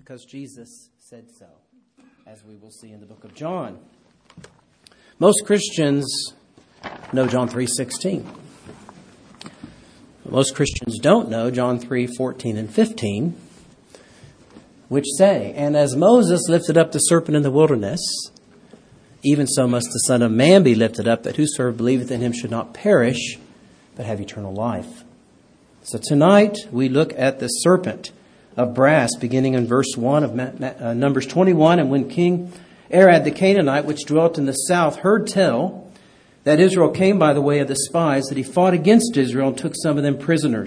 because Jesus said so, as we will see in the book of John. Most Christians know John 3:16. Most Christians don't know John 3:14 and 15, which say, "And as Moses lifted up the serpent in the wilderness, even so must the Son of Man be lifted up, that whosoever believeth in him should not perish, but have eternal life." So tonight we look at the serpent of brass, beginning in verse 1 of Numbers 21. "And when King Arad the Canaanite, which dwelt in the south, heard tell that Israel came by the way of the spies, that he fought against Israel and took some of them prisoners.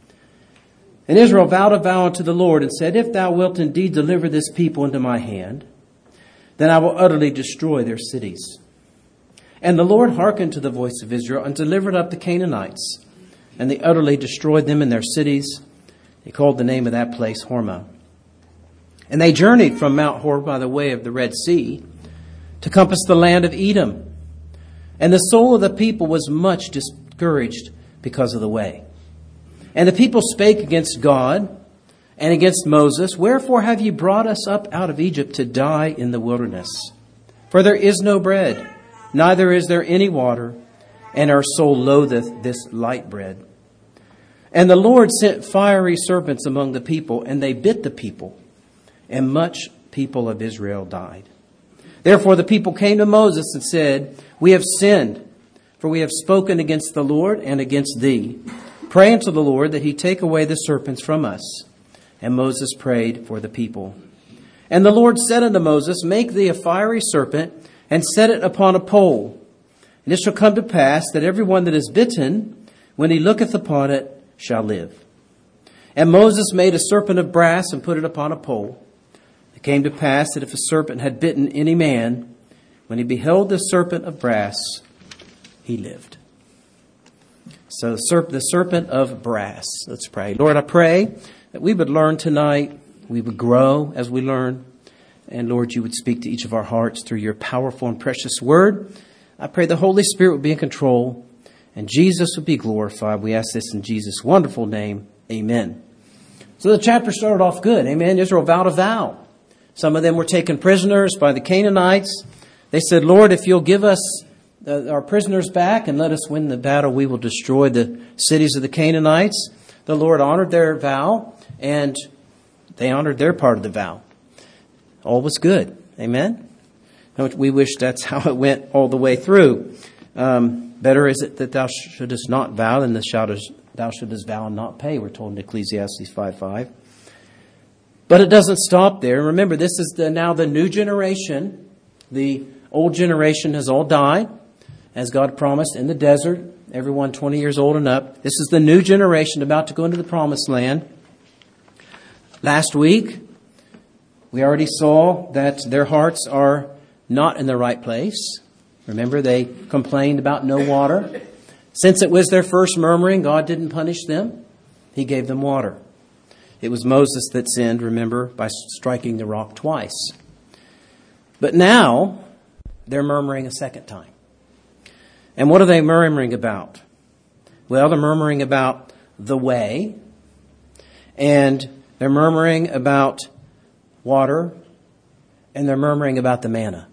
And Israel vowed a vow unto the Lord and said, If thou wilt indeed deliver this people into my hand, then I will utterly destroy their cities. And the Lord hearkened to the voice of Israel and delivered up the Canaanites, and they utterly destroyed them in their cities. They called the name of that place Hormah. And they journeyed from Mount Hor by the way of the Red Sea to compass the land of Edom. And the soul of the people was much discouraged because of the way. And the people spake against God and against Moses, Wherefore have ye brought us up out of Egypt to die in the wilderness? For there is no bread, neither is there any water, and our soul loatheth this light bread. And the Lord sent fiery serpents among the people, and they bit the people, and much people of Israel died. Therefore the people came to Moses and said, We have sinned, for we have spoken against the Lord and against thee. Pray unto the Lord that he take away the serpents from us. And Moses prayed for the people. And the Lord said unto Moses, Make thee a fiery serpent, and set it upon a pole. And it shall come to pass that every one that is bitten, when he looketh upon it, shall live. And Moses made a serpent of brass and put it upon a pole. It came to pass that if a serpent had bitten any man, when he beheld the serpent of brass, he lived. So the serpent of brass. Let's pray. Lord, I pray that we would learn tonight, we would grow as we learn, and Lord, you would speak to each of our hearts through your powerful and precious word. I pray the Holy Spirit would be in control, and Jesus would be glorified. We ask this in Jesus' wonderful name. Amen. So the chapter started off good. Amen. Israel vowed a vow. Some of them were taken prisoners by the Canaanites. They said, Lord, if you'll give us our prisoners back and let us win the battle, we will destroy the cities of the Canaanites. The Lord honored their vow, and they honored their part of the vow. All was good. Amen. We wish that's how it went all the way through. Better is it that thou shouldest not vow than thou shouldest vow and not pay, we're told in Ecclesiastes 5:5. But it doesn't stop there. Remember, this is now the new generation. The old generation has all died, as God promised in the desert, everyone 20 years old and up. This is the new generation about to go into the promised land. Last week, we already saw that their hearts are not in the right place. Remember, they complained about no water. Since it was their first murmuring, God didn't punish them. He gave them water. It was Moses that sinned, remember, by striking the rock twice. But now, they're murmuring a second time. And what are they murmuring about? Well, they're murmuring about the way, and they're murmuring about water, and they're murmuring about the manna.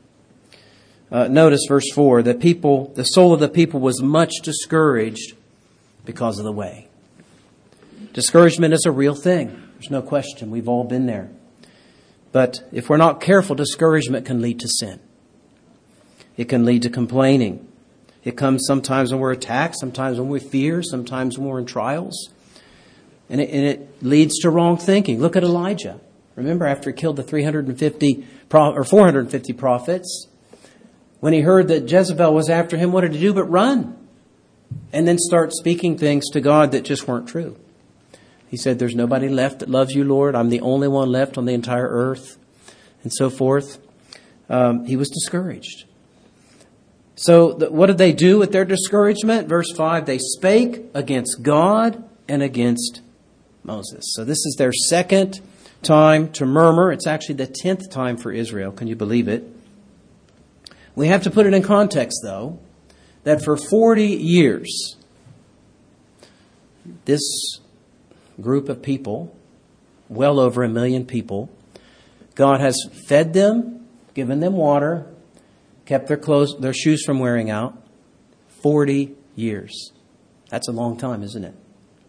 Notice verse 4, the soul of the people was much discouraged because of the way. Discouragement is a real thing. There's no question. We've all been there. But if we're not careful, discouragement can lead to sin. It can lead to complaining. It comes sometimes when we're attacked, sometimes when we fear, sometimes when we're in trials. And it leads to wrong thinking. Look at Elijah. Remember, after he killed the 450 prophets, when he heard that Jezebel was after him, what did he do but run? And then start speaking things to God that just weren't true. He said, There's nobody left that loves you, Lord. I'm the only one left on the entire earth. And so forth. He was discouraged. So what did they do with their discouragement? Verse 5, they spake against God and against Moses. So this is their second time to murmur. It's actually the 10th time for Israel. Can you believe it? We have to put it in context, though, that for 40 years, this group of people well over 1 million people. God has fed them, given them water, kept their shoes from wearing out. 40 years. That's a long time, isn't it?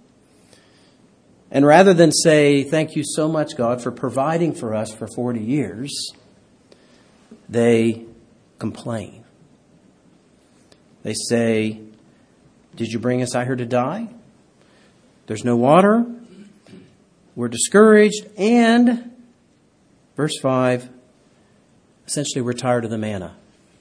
And rather than say, thank you so much, God, for providing for us for 40 years, they complain. They say, did you bring us out here to die? There's no water. We're discouraged. And, verse 5, essentially we're tired of the manna.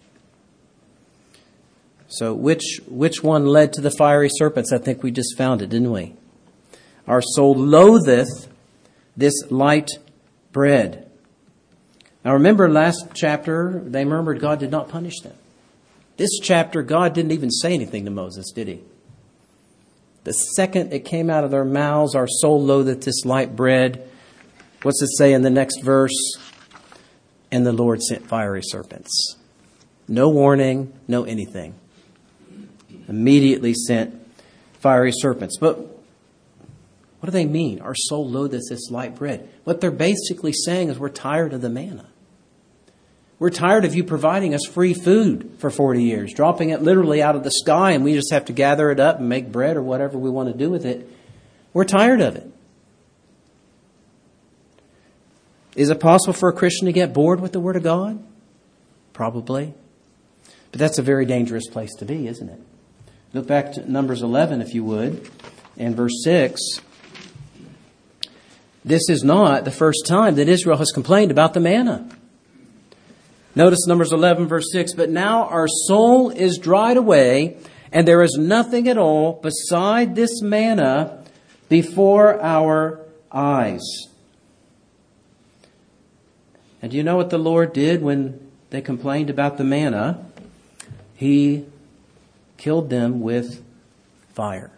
So which one led to the fiery serpents? I think we just found it, didn't we? Our soul loatheth this light bread. Now remember last chapter, they murmured God did not punish them. This chapter, God didn't even say anything to Moses, did he? The second it came out of their mouths, our soul loatheth this light bread. What's it say in the next verse? And the Lord sent fiery serpents. No warning, no anything. Immediately sent fiery serpents. But what do they mean? Our soul loatheth this light bread. What they're basically saying is we're tired of the manna. We're tired of you providing us free food for 40 years, dropping it literally out of the sky, and we just have to gather it up and make bread or whatever we want to do with it. We're tired of it. Is it possible for a Christian to get bored with the Word of God? Probably. But that's a very dangerous place to be, isn't it? Look back to Numbers 11, if you would, and verse 6. This is not the first time that Israel has complained about the manna. Notice Numbers 11, verse 6. But now our soul is dried away, and there is nothing at all beside this manna before our eyes. And do you know what the Lord did when they complained about the manna? He killed them with fire.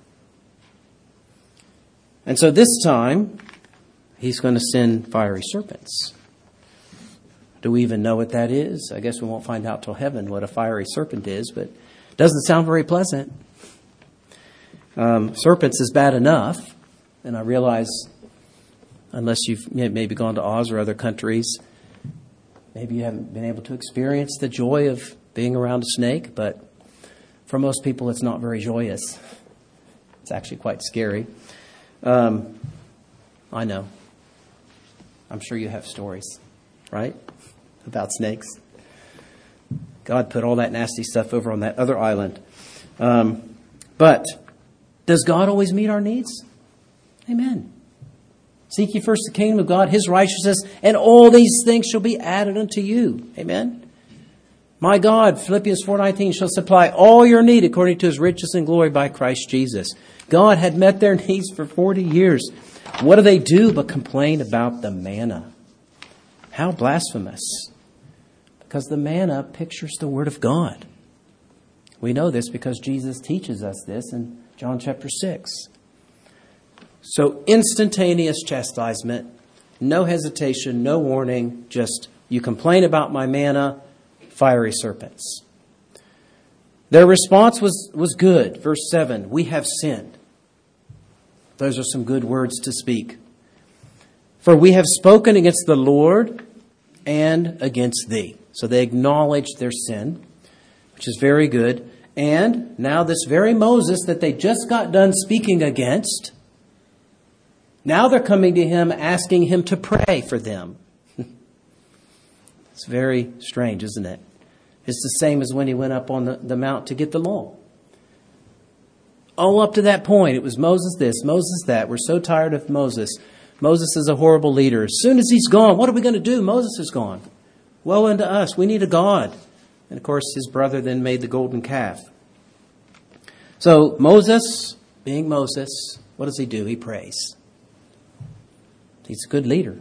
And so this time, He's going to send fiery serpents. Do we even know what that is? I guess we won't find out till heaven what a fiery serpent is, but it doesn't sound very pleasant. Serpents is bad enough, and I realize, unless you've maybe gone to Oz or other countries, maybe you haven't been able to experience the joy of being around a snake, but for most people it's not very joyous. It's actually quite scary. I know. I'm sure you have stories, right? About snakes. God put all that nasty stuff over on that other island. But does God always meet our needs? Amen. Seek ye first the kingdom of God, His righteousness, and all these things shall be added unto you. Amen. My God, Philippians 4:19, shall supply all your need according to His riches and glory by Christ Jesus. God had met their needs for 40 years. What do they do but complain about the manna? How blasphemous. Because the manna pictures the Word of God. We know this because Jesus teaches us this in John chapter 6. So instantaneous chastisement, no hesitation, no warning, just you complain about my manna, fiery serpents. Their response was good. Verse 7, we have sinned. Those are some good words to speak. For we have spoken against the Lord and against thee. So they acknowledge their sin, which is very good. And now this very Moses that they just got done speaking against, now they're coming to him asking him to pray for them. It's very strange, isn't it? It's the same as when he went up on the mount to get the law. All up to that point, it was Moses this, Moses that. We're so tired of Moses. Moses is a horrible leader. As soon as he's gone, what are we going to do? Moses is gone. Woe unto us. We need a God. And of course, his brother then made the golden calf. So Moses, being Moses, what does he do? He prays. He's a good leader.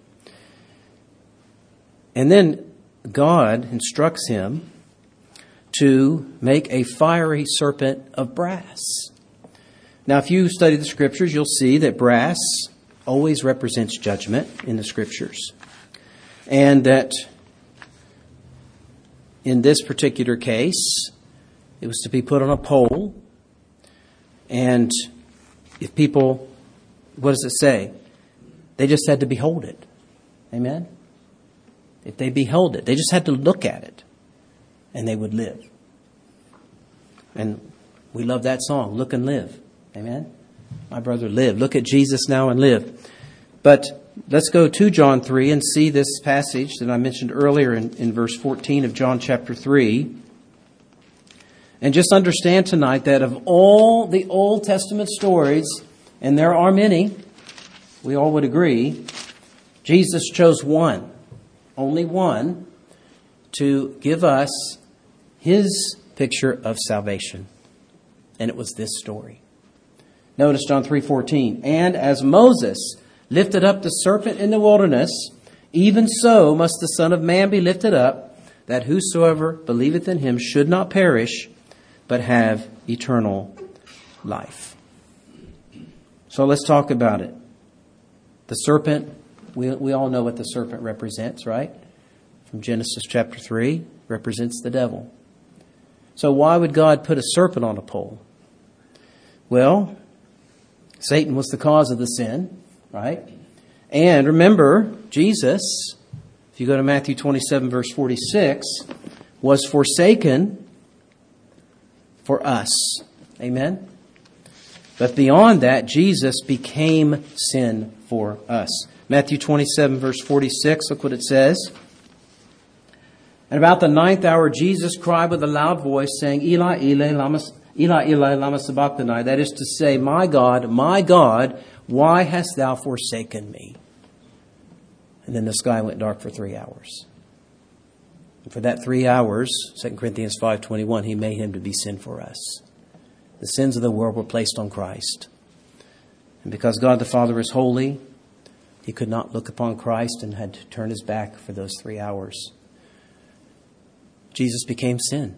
And then God instructs him to make a fiery serpent of brass. Now, if you study the Scriptures, you'll see that brass always represents judgment in the Scriptures. And that in this particular case, it was to be put on a pole. And if people, what does it say? They just had to behold it. Amen? If they beheld it, they just had to look at it, and they would live. And we love that song, Look and Live. Amen? My brother, live. Look at Jesus now and live. But let's go to John 3 and see this passage that I mentioned earlier in verse 14 of John chapter 3. And just understand tonight that of all the Old Testament stories, and there are many, we all would agree, Jesus chose one, only one, to give us his picture of salvation. And it was this story. Notice John 3:14. And as Moses lifted up the serpent in the wilderness, even so must the Son of Man be lifted up, that whosoever believeth in him should not perish, but have eternal life. So let's talk about it. The serpent, we all know what the serpent represents, right? From Genesis chapter 3, represents the devil. So why would God put a serpent on a pole? Well, Satan was the cause of the sin, right? And remember, Jesus, if you go to Matthew 27, verse 46, was forsaken for us. Amen? But beyond that, Jesus became sin for us. Matthew 27, verse 46, look what it says. And about the 9th hour, Jesus cried with a loud voice, saying, Eli, Eli, lama sabachthani. That is to say, my God, why hast thou forsaken me? And then the sky went dark for 3 hours. And for that 3 hours, 2 Corinthians 5:21, he made him to be sin for us. The sins of the world were placed on Christ. And because God the Father is holy, he could not look upon Christ and had to turn his back for those 3 hours. Jesus became sin.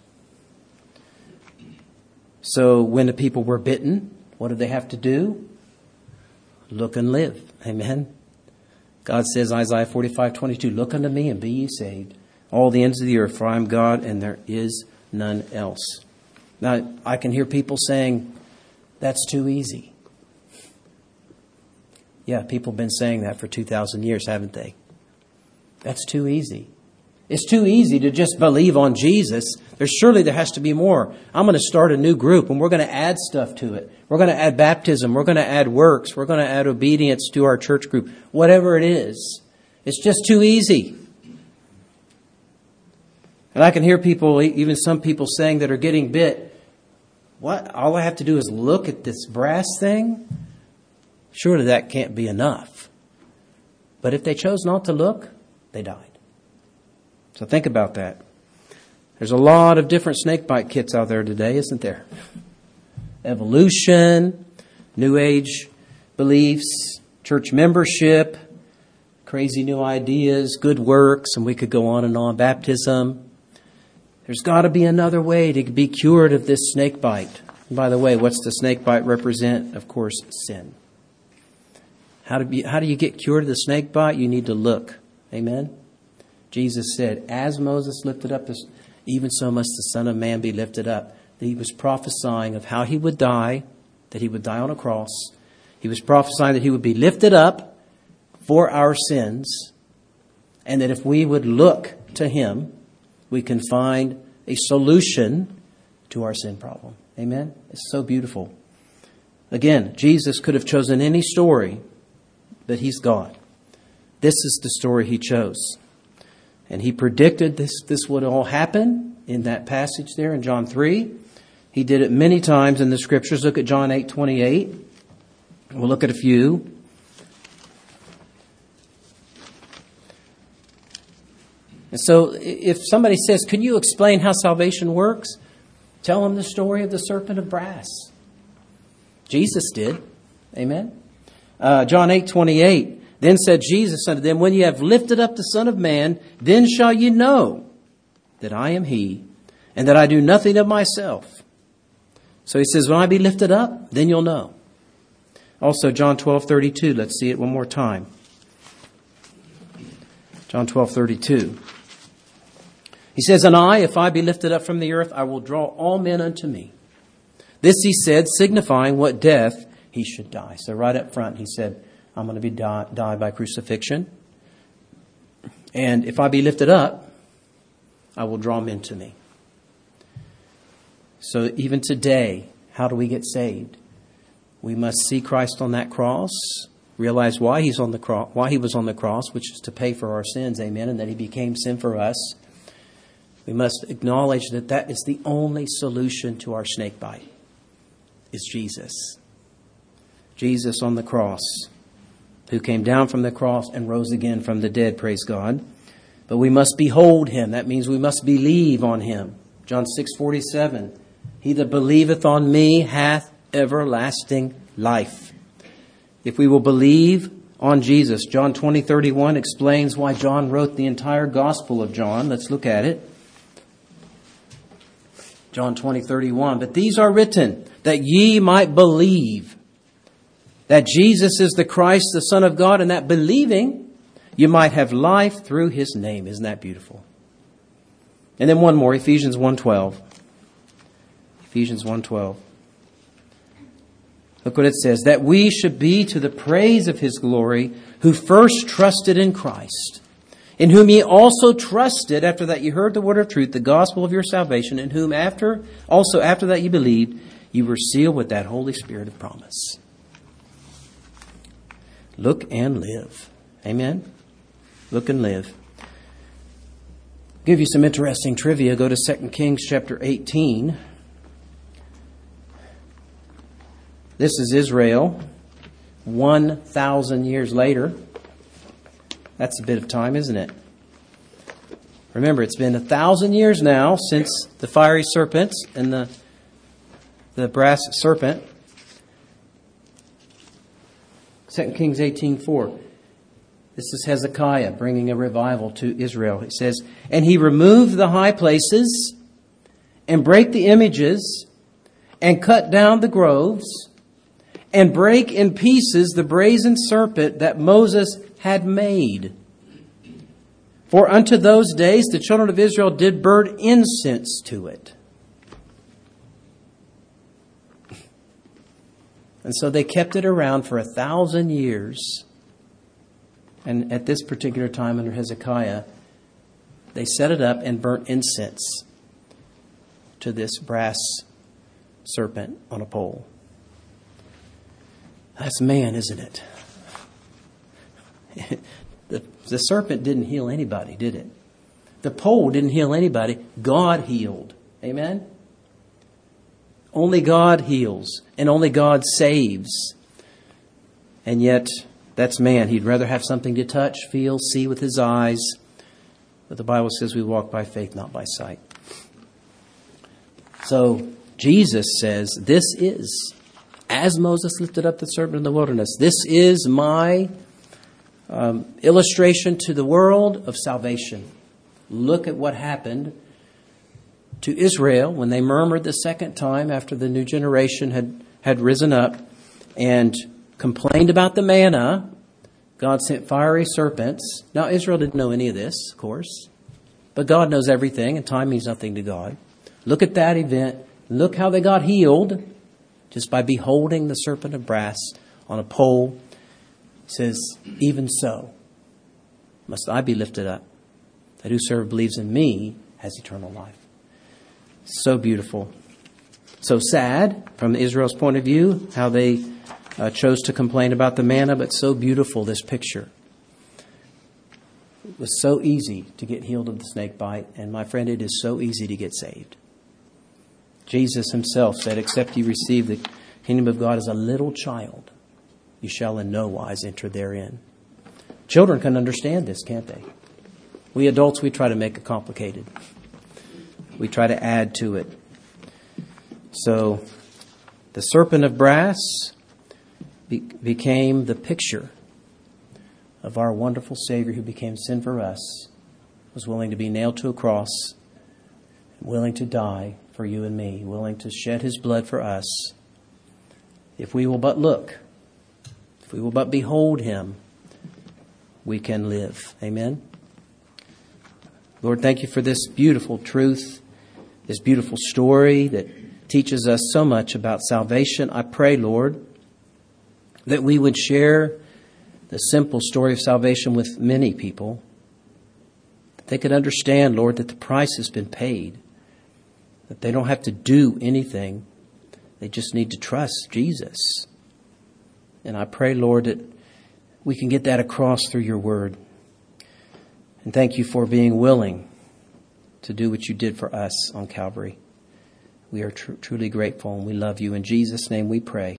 So when the people were bitten, what did they have to do? Look and live. Amen. God says, Isaiah 45:22, look unto me and be ye saved, all the ends of the earth, for I am God and there is none else. Now, I can hear people saying, that's too easy. Yeah, people have been saying that for 2,000 years, haven't they? That's too easy. It's too easy to just believe on Jesus. There has to be more. I'm going to start a new group and we're going to add stuff to it. We're going to add baptism. We're going to add works. We're going to add obedience to our church group. Whatever it is. It's just too easy. And I can hear people, even some people saying that are getting bit, what? All I have to do is look at this brass thing? Surely that can't be enough. But if they chose not to look, they died. So think about that. There's a lot of different snakebite kits out there today, isn't there? Evolution, New Age beliefs, church membership, crazy new ideas, good works, and we could go on and on. Baptism. There's got to be another way to be cured of this snakebite. And by the way, what's the snakebite represent? Of course, sin. How do you get cured of the snakebite? You need to look. Amen? Jesus said, as Moses lifted up, even so must the Son of Man be lifted up. He was prophesying of how he would die, that he would die on a cross. He was prophesying that he would be lifted up for our sins, and that if we would look to him, we can find a solution to our sin problem. Amen? It's so beautiful. Again, Jesus could have chosen any story, but he's God. This is the story he chose. And he predicted this would all happen in that passage there in John 3. He did it many times in the scriptures. Look at John 8:28. We'll look at a few. And so if somebody says, can you explain how salvation works? Tell them the story of the serpent of brass. Jesus did. Amen. John 8:28. Then said Jesus unto them, when ye have lifted up the Son of Man, then shall ye know that I am he, and that I do nothing of myself. So he says, when I be lifted up, then you'll know. Also, John 12:32. Let's see it one more time. John 12:32. He says, and I, if I be lifted up from the earth, I will draw all men unto me. This he said, signifying what death he should die. So right up front, he said, I'm going to die by crucifixion. And if I be lifted up, I will draw men to me. So even today, how do we get saved? We must see Christ on that cross, realize why He was on the cross, which is to pay for our sins, amen, and that He became sin for us. We must acknowledge that that is the only solution to our snake bite, is Jesus. Jesus on the cross, who came down from the cross and rose again from the dead, praise God. But we must behold Him. That means we must believe on Him. John 6:47, He that believeth on me hath everlasting life. If we will believe on Jesus, John 20:31 explains why John wrote the entire Gospel of John. Let's look at it. John 20:31, but these are written that ye might believe that Jesus is the Christ, the Son of God, and that believing you might have life through His name. Isn't that beautiful? And then one more, Ephesians 1:12. Ephesians 1:12. Look what it says, that we should be to the praise of His glory, who first trusted in Christ, in whom ye also trusted after that ye heard the word of truth, the gospel of your salvation, in whom after that ye believed, you were sealed with that Holy Spirit of promise. Look and live. Amen? Look and live. I'll give you some interesting trivia. Go to 2 Kings chapter 18. This is Israel 1,000 years later. That's a bit of time, isn't it? Remember, it's been 1,000 years now since the fiery serpents and the brass serpent. 2 Kings 18:4. This is Hezekiah bringing a revival to Israel. It says, and he removed the high places and brake the images and cut down the groves and brake in pieces the brazen serpent that Moses had made. For unto those days the children of Israel did burn incense to it. And so they kept it around for 1,000 years. And at this particular time under Hezekiah, they set it up and burnt incense to this brass serpent on a pole. That's man, isn't it? The serpent didn't heal anybody, did it? The pole didn't heal anybody. God healed. Amen? Only God heals, and only God saves. And yet, that's man. He'd rather have something to touch, feel, see with his eyes. But the Bible says we walk by faith, not by sight. So, Jesus says, this is, as Moses lifted up the serpent in the wilderness, this is my illustration to the world of salvation. Look at what happened to Israel when they murmured the second time after the new generation had risen up and complained about the manna. God sent fiery serpents. Now, Israel didn't know any of this, of course. But God knows everything, and time means nothing to God. Look at that event. Look how they got healed just by beholding the serpent of brass on a pole. It says, even so must I be lifted up, that whosoever believes in me has eternal life. So beautiful. So sad from Israel's point of view, how they chose to complain about the manna, but so beautiful, this picture. It was so easy to get healed of the snake bite, and my friend, it is so easy to get saved. Jesus himself said, except you receive the kingdom of God as a little child, you shall in no wise enter therein. Children can understand this, can't they? We adults, we try to make it complicated. We try to add to it. So, the serpent of brass became the picture of our wonderful Savior who became sin for us, was willing to be nailed to a cross, willing to die for you and me, willing to shed his blood for us. If we will but look, if we will but behold him, we can live. Amen? Lord, thank you for this beautiful truth, this beautiful story that teaches us so much about salvation. I pray, Lord, that we would share the simple story of salvation with many people. That they could understand, Lord, that the price has been paid. That they don't have to do anything. They just need to trust Jesus. And I pray, Lord, that we can get that across through your word. And thank you for being willing to do what you did for us on Calvary. We are truly grateful and we love you. In Jesus' name we pray.